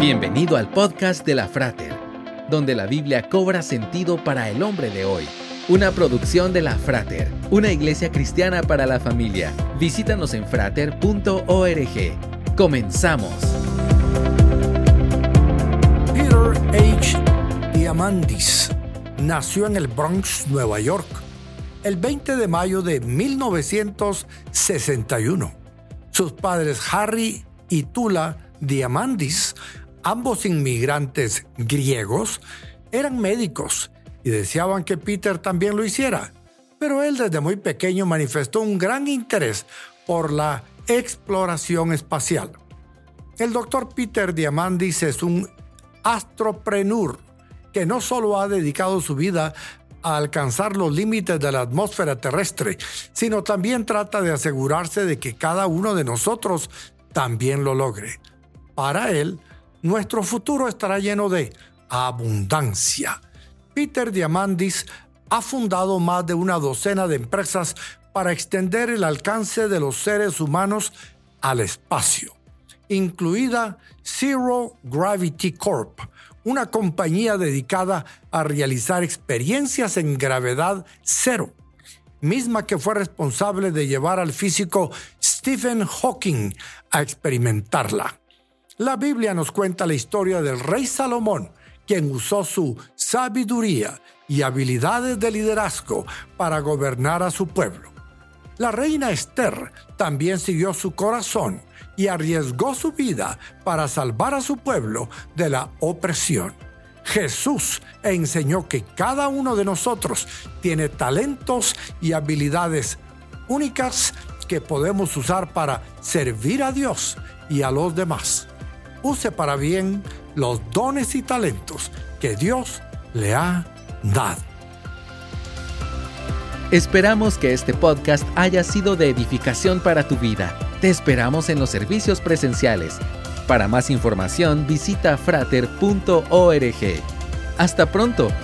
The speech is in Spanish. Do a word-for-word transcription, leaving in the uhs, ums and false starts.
Bienvenido al podcast de la Frater, donde la Biblia cobra sentido para el hombre de hoy. Una producción de la Frater, una iglesia cristiana para la familia. Visítanos en frater punto org. Comenzamos. Peter H. Diamandis nació en el Bronx, Nueva York, el veinte de mayo de mil novecientos sesenta y uno. Sus padres Harry y Tula Diamandis, ambos inmigrantes griegos, eran médicos y deseaban que Peter también lo hiciera, pero él desde muy pequeño manifestó un gran interés por la exploración espacial. El doctor Peter Diamandis es un astropreneur que no solo ha dedicado su vida a alcanzar los límites de la atmósfera terrestre, sino también trata de asegurarse de que cada uno de nosotros también lo logre. Para él, nuestro futuro estará lleno de abundancia. Peter Diamandis ha fundado más de una docena de empresas para extender el alcance de los seres humanos al espacio, incluida Zero Gravity Corp, una compañía dedicada a realizar experiencias en gravedad cero, misma que fue responsable de llevar al físico Stephen Hawking a experimentarla. La Biblia nos cuenta la historia del rey Salomón, quien usó su sabiduría y habilidades de liderazgo para gobernar a su pueblo. La reina Esther también siguió su corazón y arriesgó su vida para salvar a su pueblo de la opresión. Jesús enseñó que cada uno de nosotros tiene talentos y habilidades únicas que podemos usar para servir a Dios y a los demás. Use para bien los dones y talentos que Dios le ha dado. Esperamos que este podcast haya sido de edificación para tu vida. Te esperamos en los servicios presenciales. Para más información, visita frater punto org. Hasta pronto.